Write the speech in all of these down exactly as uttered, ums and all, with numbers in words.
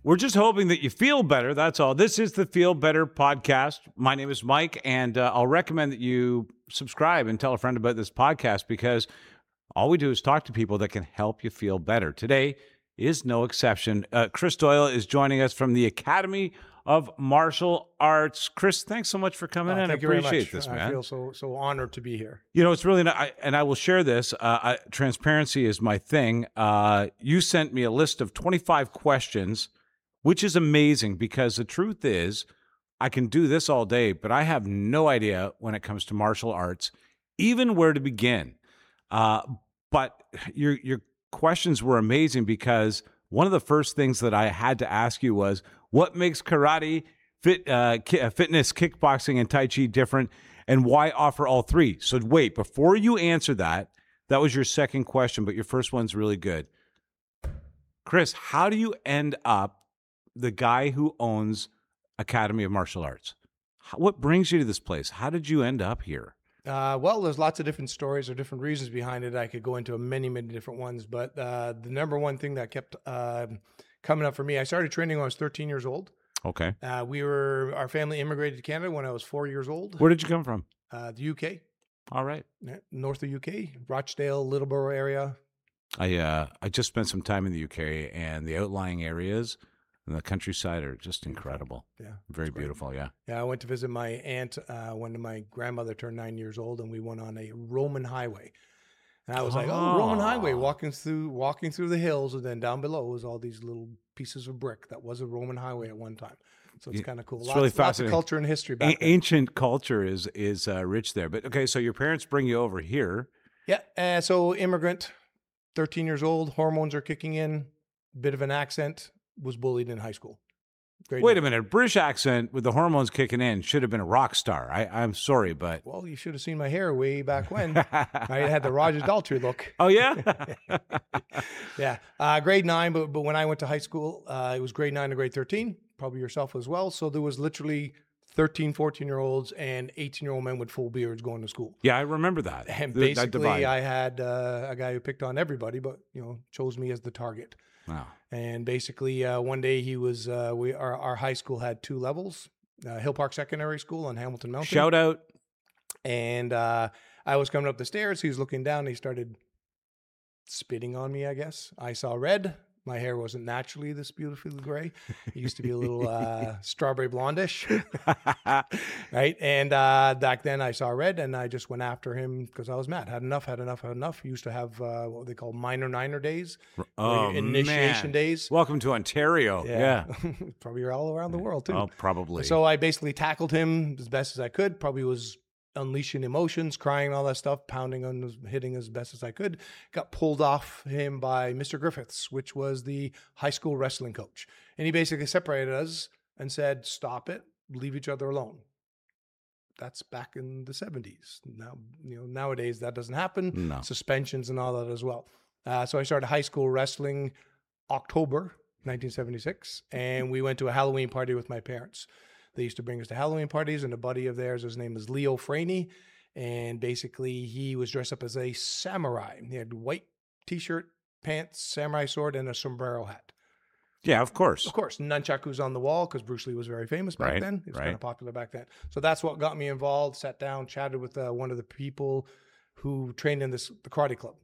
We're just hoping that you feel better. That's all. This is the Feel Better podcast. My name is Mike, and uh, I'll recommend that you subscribe and tell a friend about this podcast because all we do is talk to people that can help you feel better. Today is no exception. Uh, Chris Doyle is joining us from the Academy of Martial Arts. Chris, thanks so much for coming Oh, in. I thank you very appreciate much. this, I man. feel so so honored to be here. You know, it's really not, I, and I will share this. Uh, I, transparency is my thing. Uh, you sent me a list of twenty-five questions, which is amazing because the truth is, I can do this all day, but I have no idea when it comes to martial arts, even where to begin. Uh, but your your questions were amazing because one of the first things that I had to ask you was, what makes karate, fit, uh, ki- fitness, kickboxing, and Tai Chi different, and why offer all three? So wait, before you answer that, that was your second question, but your first one's really good. Chris, how do you end up the guy who owns Academy of Martial Arts? How, what brings you to this place? How did you end up here? Uh, well, there's lots of different stories or different reasons behind it. I could go into many, many different ones, but uh, the number one thing that kept uh, coming up for me, I started training when I was thirteen years old. Okay. Uh, we were, our family immigrated to Canada when I was four years old. Where did you come from? Uh, the U K. All right. North of U K, Rochdale, Littleborough area. I uh, I just spent some time in the U K, and the outlying areas and the countryside are just incredible. Yeah. Very beautiful, yeah. Yeah, I went to visit my aunt uh, when my grandmother turned nine years old, and we went on a Roman highway. And I was like, oh, Roman highway, walking through walking through the hills, and then down below was all these little pieces of brick. That was a Roman highway at one time. So it's Yeah, kind of cool. it's Lots, really lots of fascinating. culture and history A- back then. ancient culture is is uh, rich there. But okay, so your parents bring you over here. Yeah, uh, so immigrant, thirteen years old, hormones are kicking in, bit of an accent, was bullied in high school. Grade Wait a nine. minute, British accent with the hormones kicking in should have been a rock star. I, I'm sorry, but Well, you should have seen my hair way back when. I had the Roger Daltrey look. oh yeah, Yeah, uh, grade nine, but but when I went to high school, uh, it was grade nine to grade thirteen, probably yourself as well. So there was literally thirteen, fourteen year olds and eighteen year old men with full beards going to school. yeah, I remember that. And Th- that divide. basically, I had uh, a guy who picked on everybody, but you know, chose me as the target. Wow. And basically, uh, one day he was, uh, we our, our high school had two levels, uh, Hill Park Secondary School on Hamilton Mountain. Shout out. And uh, I was coming up the stairs. He was looking down. And he started spitting on me, I guess. I saw red. My hair wasn't naturally this beautifully gray. It used to be a little uh, strawberry blondish, right? And uh, back then I saw red, and I just went after him because I was mad. Had enough, had enough, had enough. He used to have uh, what they call minor niner days, Oh, initiation man. days. Welcome to Ontario. Yeah. Probably all around the world too. Oh, probably. So I basically tackled him as best as I could. Probably was unleashing emotions, crying, all that stuff, pounding on, his, hitting as best as I could. Got pulled off him by Mister Griffiths, which was the high school wrestling coach, and he basically separated us and said, "Stop it, leave each other alone." That's back in the seventies. Now, you know, nowadays that doesn't happen. No. Suspensions and all that as well. Uh, so I started high school wrestling October nineteen seventy-six, and we went to a Halloween party with my parents. They used to bring us to Halloween parties, and a buddy of theirs, his name is Leo Franey, and basically he was dressed up as a samurai. He had white t-shirt, pants, samurai sword, and a sombrero hat. Yeah, of course. Of course, nunchakus on the wall because Bruce Lee was very famous back Right, then. He was right. kind of popular back then. So that's what got me involved. Sat down, chatted with uh, one of the people who trained in this the karate club,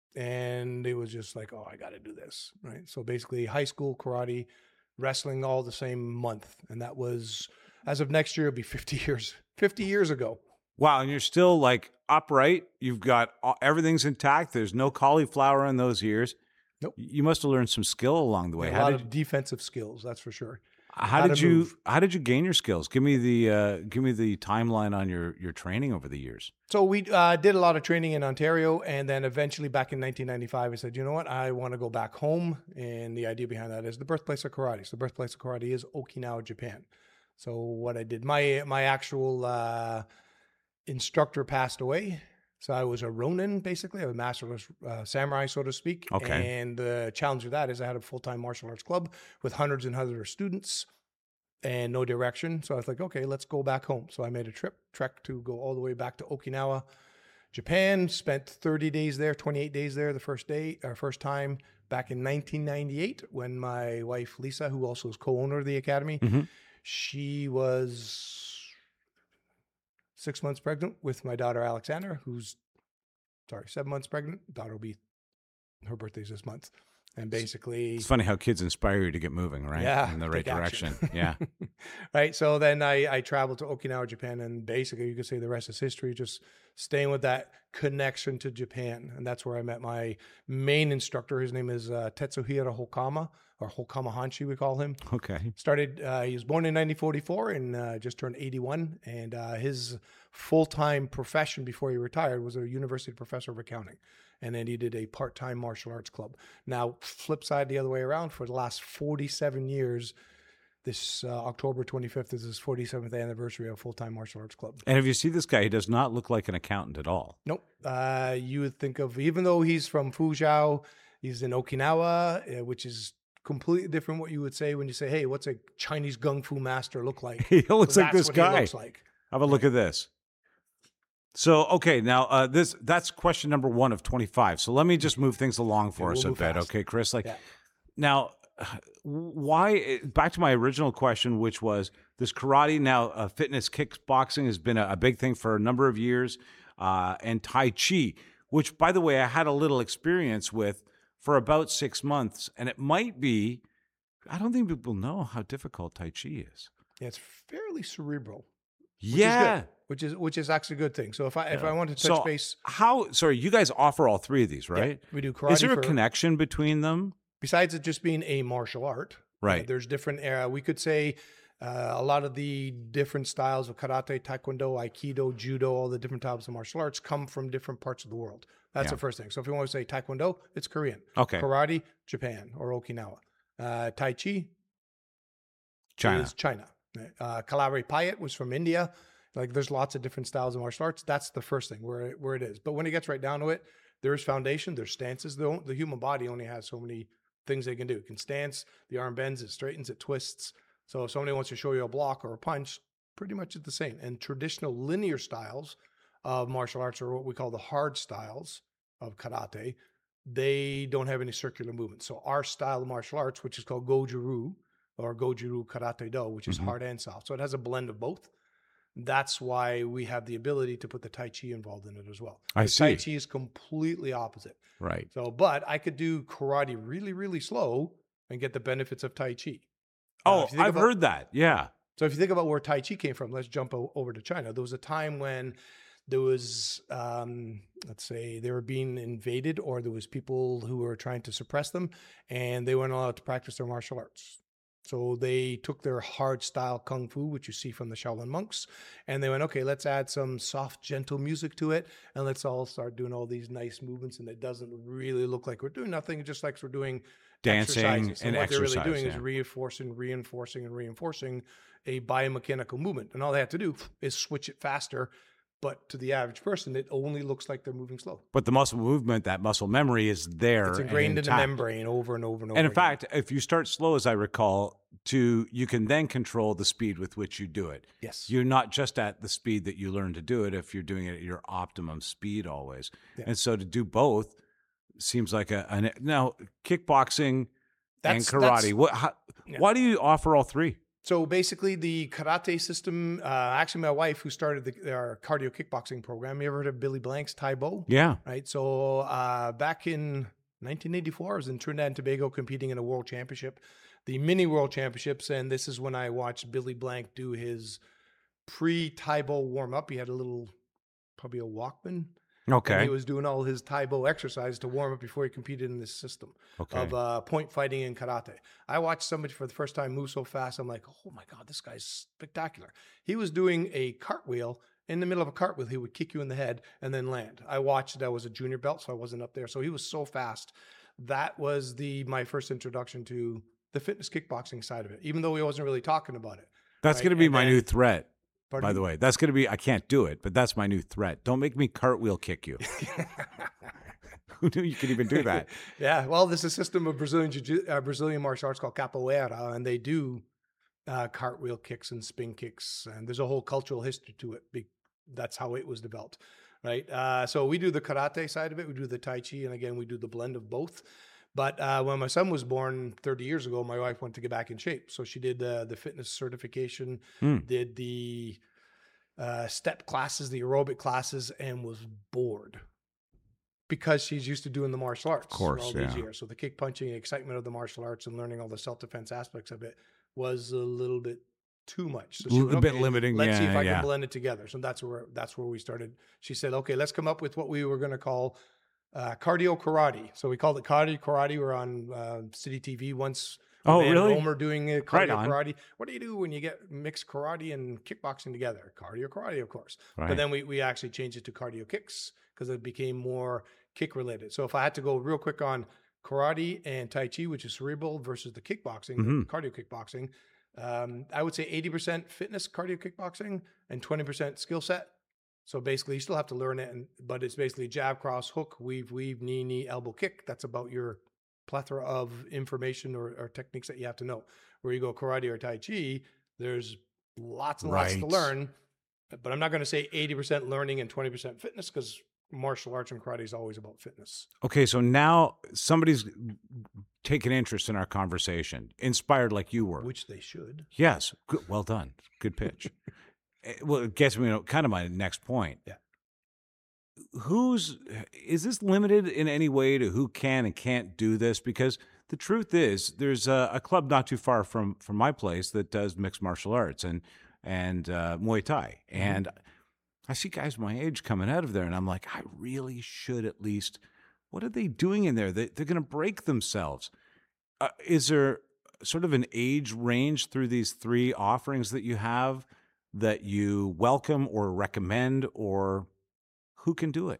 and it was just like, oh, I got to do this, right? So basically, high school karate, wrestling, all the same month, and that was as of next year, it'll be fifty years. fifty years ago. Wow, and you're still like upright. You've got all, everything's intact. There's no cauliflower in those years. Nope. You must have learned some skill along the way. A How lot did of defensive skills, that's for sure. how, how did to you move. how did you gain your skills? Give me the uh, give me the timeline on your your training over the years. So we uh, did a lot of training in Ontario, and then eventually back in nineteen ninety-five, I said, you know what, I want to go back home. And the idea behind that is the birthplace of karate. So the birthplace of karate is Okinawa, Japan. So what I did, my my actual uh, instructor passed away. So I was a Ronin, basically, a masterless uh, samurai, so to speak. Okay. And the challenge of that is I had a full-time martial arts club with hundreds and hundreds of students and no direction. So I was like, okay, let's go back home. So I made a trip, trek to go all the way back to Okinawa, Japan. Spent thirty days there, twenty-eight days there the first day, or first time. back in nineteen ninety-eight when my wife, Lisa, who also is co-owner of the academy, Mhm. she was six months pregnant with my daughter, Alexandra, who's, sorry, seven months pregnant. Daughter will be, her birthday's this month. And basically, It's funny how kids inspire you to get moving, right? yeah, In the right take action. direction. Yeah. Right. So then I, I traveled to Okinawa, Japan, and basically you could say the rest is history, just staying with that connection to Japan. And that's where I met my main instructor. His name is uh, Tetsuhira Hokama, or Hokama Hanshi, we call him. Okay. Started, uh, he was born in nineteen forty-four and uh, just turned eighty-one. And uh, his full-time profession before he retired was a university professor of accounting. And then he did a part-time martial arts club. Now, flip side the other way around, for the last forty-seven years, this uh, October twenty-fifth is his forty-seventh anniversary of full-time martial arts club. And if you see this guy, he does not look like an accountant at all. Nope. Uh, you would think of, even though he's from Fuzhou, he's in Okinawa, uh, which is completely different what you would say when you say, hey, what's a Chinese Gung Fu master look like? He looks Well, like that's this what guy. He looks like. Have a look at this. So, okay, now uh, this that's question number one of twenty-five. So let me just move things along for Yeah, us we'll a move bit, fast. okay, Chris? Like Yeah. now, why? Back to my original question, which was this karate. Now, uh, fitness kickboxing has been a, a big thing for a number of years, uh, and Tai Chi, which, by the way, I had a little experience with for about six months, and it might be. I don't think people know how difficult Tai Chi is. Yeah, it's fairly cerebral. Which Yeah. is good, which is which is actually a good thing. So if I if Yeah. I want to touch So base, how? Sorry, you guys offer all three of these, yeah, right? we do karate. Is there a for- connection between them? Besides it just being a martial art, uh, Right. there's different. Uh, we could say uh, a lot of the different styles of karate, taekwondo, aikido, judo, all the different types of martial arts come from different parts of the world. That's Yeah. the first thing. So if you want to say taekwondo, it's Korean. Okay. Karate, Japan or Okinawa. Uh, tai Chi China. is China. Uh, Kalari Payat was from India. Like there's lots of different styles of martial arts. That's the first thing where it, where it is. But when it gets right down to it, there's foundation, there's stances. The, the human body only has so many things they can do. It can stance, the arm bends, it straightens, it twists. So if somebody wants to show you a block or a punch, pretty much it's the same. And traditional linear styles of martial arts are what we call the hard styles of karate. They don't have any circular movement. So our style of martial arts, which is called Goju-Ryu or Goju-Ryu Karate Do, which is Mhm. hard and soft. So it has a blend of both. That's why we have the ability to put the Tai Chi involved in it as well. I The Tai see. Chi is completely opposite. Right. So, but I could do karate really, really slow and get the benefits of Tai Chi. Uh, Oh, if you think I've about- heard that. Yeah. So if you think about where Tai Chi came from, let's jump o- over to China. There was a time when there was, um, let's say, they were being invaded, or there was people who were trying to suppress them, and they weren't allowed to practice their martial arts. So they took their hard style kung fu, which you see from the Shaolin monks, and they went, okay, let's add some soft, gentle music to it, and let's all start doing all these nice movements, and it doesn't really look like we're doing nothing, it just like we're doing Dancing exercises. and what they're really exercise, doing yeah. is reinforcing, reinforcing, and reinforcing a biomechanical movement. And all they have to do is switch it faster. But to the average person, it only looks like they're moving slow. But the muscle movement, that muscle memory is there. It's and ingrained in the intact. membrane over and over and over. And in again. fact, if you start slow, as I recall, to you can then control the speed with which you do it. yes, You're not just at the speed that you learn to do it if you're doing it at your optimum speed always. Yeah. And so to do both seems like a an, now kickboxing That's- and that's- karate. What? How, Yeah. Why do you offer all three? So basically, the karate system. Uh, actually, my wife, who started the, our cardio kickboxing program, you ever heard of Billy Blank's Tai Bo? Yeah. Right. So uh, back in nineteen eighty-four, I was in Trinidad and Tobago competing in a world championship, the mini world championships, and this is when I watched Billy Blank do his pre-Tai Bo warm up. He had a little, probably a Walkman. And Okay. he was doing all his Tai Bo exercise to warm up before he competed in this system Okay. of uh, point fighting and karate. I watched somebody for the first time move so fast. I'm like, oh my God, this guy's spectacular. He was doing a cartwheel. In the middle of a cartwheel, he would kick you in the head and then land. I watched it. I was a junior belt, so I wasn't up there. So he was so fast. That was the my first introduction to the fitness kickboxing side of it, even though he wasn't really talking about it. That's right, going to be and my then- new threat. Pardon By me? the way, that's going to be, I can't do it, but that's my new threat. Don't make me cartwheel kick you. Who knew you could even do that? Yeah, well, there's a system of Brazilian jiu- uh, Brazilian martial arts called capoeira, and they do uh, cartwheel kicks and spin kicks, and there's a whole cultural history to it. Be- That's how it was developed, right? Uh, so we do the karate side of it, we do the tai chi, and again, we do the blend of both. But uh, when my son was born thirty years ago, my wife wanted to get back in shape. So she did uh, the fitness certification, Hmm. did the uh, step classes, the aerobic classes, and was bored because she's used to doing the martial arts course, all yeah. these years. So the kick punching, the excitement of the martial arts and learning all the self-defense aspects of it was a little bit too much. So she A went, bit okay, limiting, let's see yeah, if I yeah. can blend it together. So that's where that's where we started. She said, okay, let's come up with what we were going to call uh, cardio karate. So we called it cardio karate. We're on uh, City T V once. Oh, Van really? Romer doing uh, Right cardio on. karate. What do you do when you get mixed karate and kickboxing together? Cardio karate, of course. Right. But then we, we actually changed it to cardio kicks because it became more kick related. So if I had to go real quick on karate and Tai Chi, which is cerebral versus the kickboxing, Mhm. the cardio kickboxing, um, I would say eighty percent fitness cardio kickboxing and twenty percent skill set. So basically you still have to learn it, and but it's basically jab, cross, hook, weave, weave, knee, knee, elbow, kick. That's about your plethora of information or, or techniques that you have to know. Where you go karate or Tai Chi, there's lots and lots to Right. learn. But I'm not going to say eighty percent learning and twenty percent fitness because martial arts and karate is always about fitness. Okay, so now somebody's taken interest in our conversation, inspired like you were. Which they should. Yes. Good, well done. Good pitch. Eh, well, it gets me to kind of my next point. Yeah. Who's is this limited in any way to who can and can't do this? Because the truth is, there's a, a club not too far from from my place that does mixed martial arts and and uh, Muay Thai, Mm-hmm. and I see guys my age coming out of there, and I'm like, I really should at least. What are they doing in there? They, they're going to break themselves. Uh, is there sort of an age range through these three offerings that you have that you welcome or recommend, or who can do it?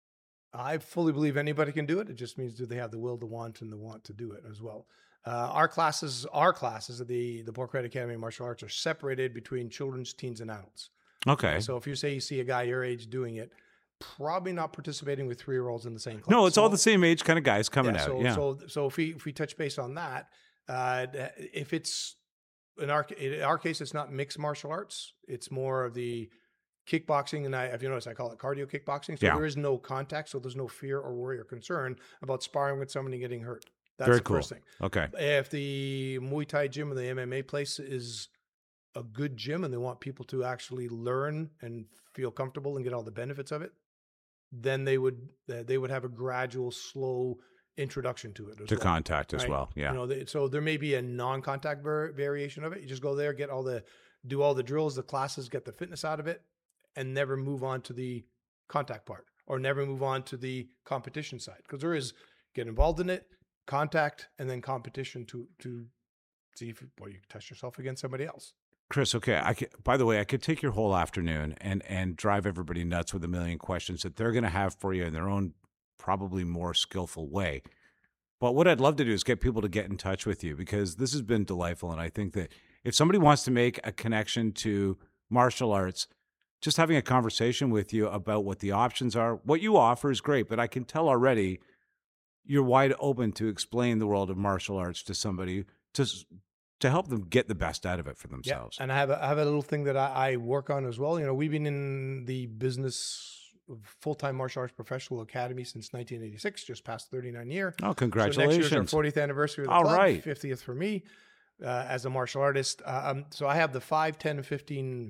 I fully believe anybody can do it. It just means do they have the will, the want, and the want to do it as well. Uh, our classes, our classes at the the Port Credit Academy of Martial Arts are separated between children's, teens, and adults. Okay. So if you say you see a guy your age doing it, probably not participating with three year olds in the same class. No, it's So- all the same age kind of guys coming yeah, out. so, yeah. So so if we if we touch base on that, uh, if it's in our in our case, it's not mixed martial arts. It's more of the kickboxing, and I, if you notice, I call it cardio kickboxing. So Yeah. there is no contact, so there's no fear or worry or concern about sparring with somebody getting hurt. That's Very the cool. first thing. Okay. If the Muay Thai gym or the M M A place is a good gym and they want people to actually learn and feel comfortable and get all the benefits of it, then they would uh, they would have a gradual, slow introduction to it as To well. contact as right? well. Yeah. You know, they, so there may be a non-contact var- variation of it. You just go there, get all the, do all the drills, the classes, get the fitness out of it, and never move on to the contact part, or never move on to the competition side, because there is get involved in it, contact, and then competition to to see if well you test yourself against somebody else. Chris, okay. I could, by the way, I could take your whole afternoon and and drive everybody nuts with a million questions that they're going to have for you in their own probably more skillful way. But what I'd love to do is get people to get in touch with you, because this has been delightful. And I think that if somebody wants to make a connection to martial arts, just having a conversation with you about what the options are, what you offer is great. But I can tell already you're wide open to explain the world of martial arts to somebody to s- to help them get the best out of it for themselves. Yeah, and I have a, I have a little thing that I, I work on as well. You know, we've been in the business full time martial arts professional academy since nineteen eighty-six, just past thirty-nine year. Oh, So congratulations. next year's our fortieth anniversary of the All club, right. fiftieth for me uh, as a martial artist. Uh, um, so I have the five, ten, and fifteen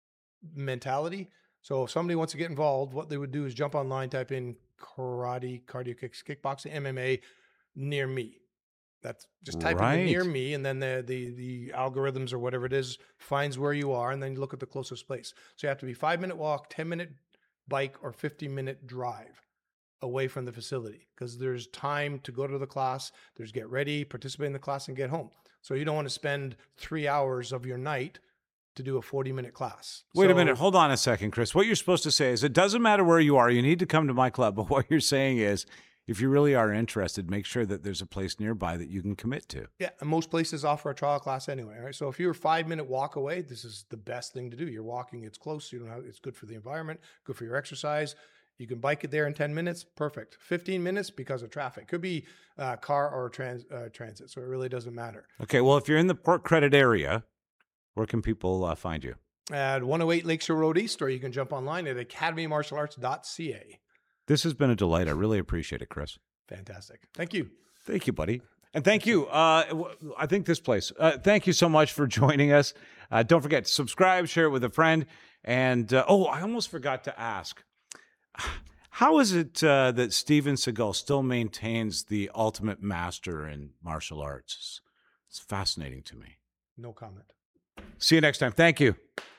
mentality. So if somebody wants to get involved, what they would do is jump online, type in karate, cardio kicks, kickboxing, M M A near me. That's just type in near Right. me, and then the, the the algorithms or whatever it is finds where you are, and then you look at the closest place. So you have to be five minute walk, ten minute bike, or fifteen minute drive away from the facility, because there's time to go to the class, there's get ready, participate in the class, and get home. So you don't want to spend three hours of your night to do a forty minute class. Wait a So- minute. Hold on a second, Chris. What you're supposed to say is it doesn't matter where you are. You need to come to my club. But what you're saying is if you really are interested, make sure that there's a place nearby that you can commit to. Yeah, and most places offer a trial class anyway, right? So if you're a five minute walk away, this is the best thing to do. You're walking, it's close, you don't have, it's good for the environment, good for your exercise. You can bike it there in ten minutes, perfect. fifteen minutes because of traffic. Could be uh, car or trans, uh, transit, so it really doesn't matter. Okay. Well, if you're in the Port Credit area, where can people uh, find you? At one oh eight Lakeshore Road East, or you can jump online at academy martial arts dot c a. This has been a delight. I really appreciate it, Chris. Fantastic. Thank you. Thank you, buddy. And thank you. Uh, w- I think this place. Uh, thank you so much for joining us. Uh, don't forget, subscribe, share it with a friend. And, uh, oh, I almost forgot to ask. How is it uh, that Steven Seagal still maintains the ultimate master in martial arts? It's fascinating to me. No comment. See you next time. Thank you.